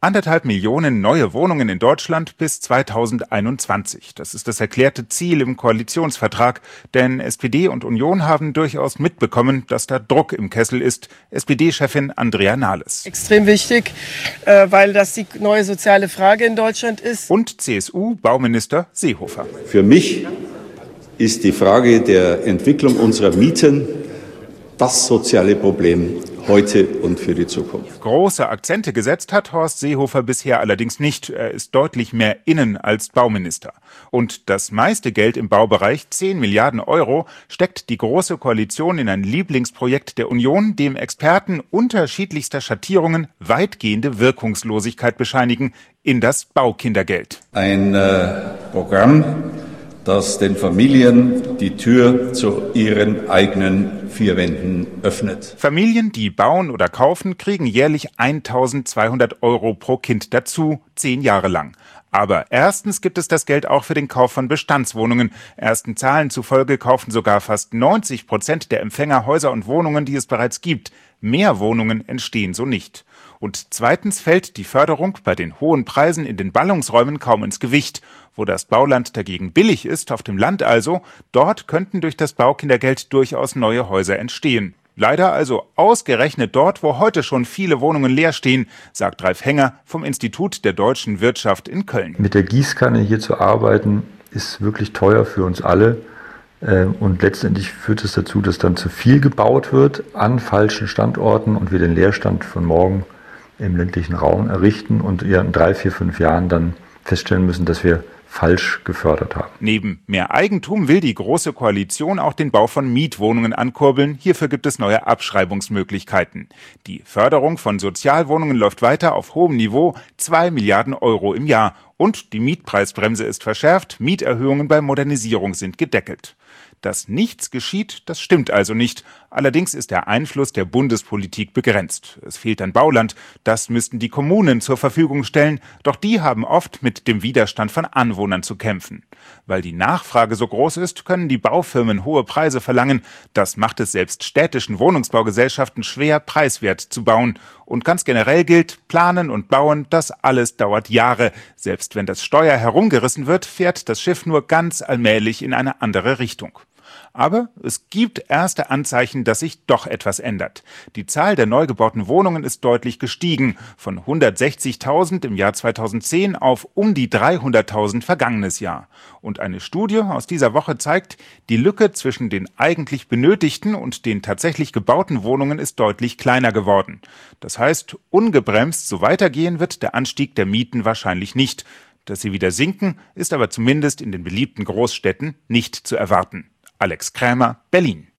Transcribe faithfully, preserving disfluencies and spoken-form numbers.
Anderthalb Millionen neue Wohnungen in Deutschland bis zweitausendeinundzwanzig. Das ist das erklärte Ziel im Koalitionsvertrag. Denn S P D und Union haben durchaus mitbekommen, dass da Druck im Kessel ist. S P D-Chefin Andrea Nahles. Extrem wichtig, weil das die neue soziale Frage in Deutschland ist. Und C S U-Bauminister Seehofer. Für mich ist die Frage der Entwicklung unserer Mieten das soziale Problem heute und für die Zukunft. Große Akzente gesetzt hat Horst Seehofer bisher allerdings nicht. Er ist deutlich mehr Innen- als Bauminister. Und das meiste Geld im Baubereich, zehn Milliarden Euro, steckt die Große Koalition in ein Lieblingsprojekt der Union, dem Experten unterschiedlichster Schattierungen weitgehende Wirkungslosigkeit bescheinigen, in das Baukindergeld. Ein äh, Programm, das den Familien die Tür zu ihren eigenen vier Wänden öffnet. Familien, die bauen oder kaufen, kriegen jährlich eintausendzweihundert Euro pro Kind dazu, zehn Jahre lang. Aber erstens gibt es das Geld auch für den Kauf von Bestandswohnungen. Ersten Zahlen zufolge kaufen sogar fast neunzig Prozent der Empfänger Häuser und Wohnungen, die es bereits gibt. Mehr Wohnungen entstehen so nicht. Und zweitens fällt die Förderung bei den hohen Preisen in den Ballungsräumen kaum ins Gewicht. Wo das Bauland dagegen billig ist, auf dem Land also, dort könnten durch das Baukindergeld durchaus neue Häuser entstehen. Leider also ausgerechnet dort, wo heute schon viele Wohnungen leer stehen, sagt Ralf Henger vom Institut der deutschen Wirtschaft in Köln. Mit der Gießkanne hier zu arbeiten, ist wirklich teuer für uns alle. Und letztendlich führt es dazu, dass dann zu viel gebaut wird an falschen Standorten und wir den Leerstand von morgen im ländlichen Raum errichten und in drei, vier, fünf Jahren dann feststellen müssen, dass wir falsch gefördert haben. Neben mehr Eigentum will die Große Koalition auch den Bau von Mietwohnungen ankurbeln. Hierfür gibt es neue Abschreibungsmöglichkeiten. Die Förderung von Sozialwohnungen läuft weiter auf hohem Niveau, zwei Milliarden Euro im Jahr. Und die Mietpreisbremse ist verschärft, Mieterhöhungen bei Modernisierung sind gedeckelt. Dass nichts geschieht, das stimmt also nicht. Allerdings ist der Einfluss der Bundespolitik begrenzt. Es fehlt an Bauland. Das müssten die Kommunen zur Verfügung stellen. Doch die haben oft mit dem Widerstand von Anwohnern zu kämpfen. Weil die Nachfrage so groß ist, können die Baufirmen hohe Preise verlangen. Das macht es selbst städtischen Wohnungsbaugesellschaften schwer, preiswert zu bauen. Und ganz generell gilt, planen und bauen, das alles dauert Jahre. Selbst wenn das Steuer herumgerissen wird, fährt das Schiff nur ganz allmählich in eine andere Richtung. Aber es gibt erste Anzeichen, dass sich doch etwas ändert. Die Zahl der neu gebauten Wohnungen ist deutlich gestiegen, von hundertsechzigtausend im Jahr zweitausendzehn auf um die dreihunderttausend vergangenes Jahr. Und eine Studie aus dieser Woche zeigt, die Lücke zwischen den eigentlich benötigten und den tatsächlich gebauten Wohnungen ist deutlich kleiner geworden. Das heißt, ungebremst so weitergehen wird der Anstieg der Mieten wahrscheinlich nicht. Dass sie wieder sinken, ist aber zumindest in den beliebten Großstädten nicht zu erwarten. Alex Krämer, Berlin.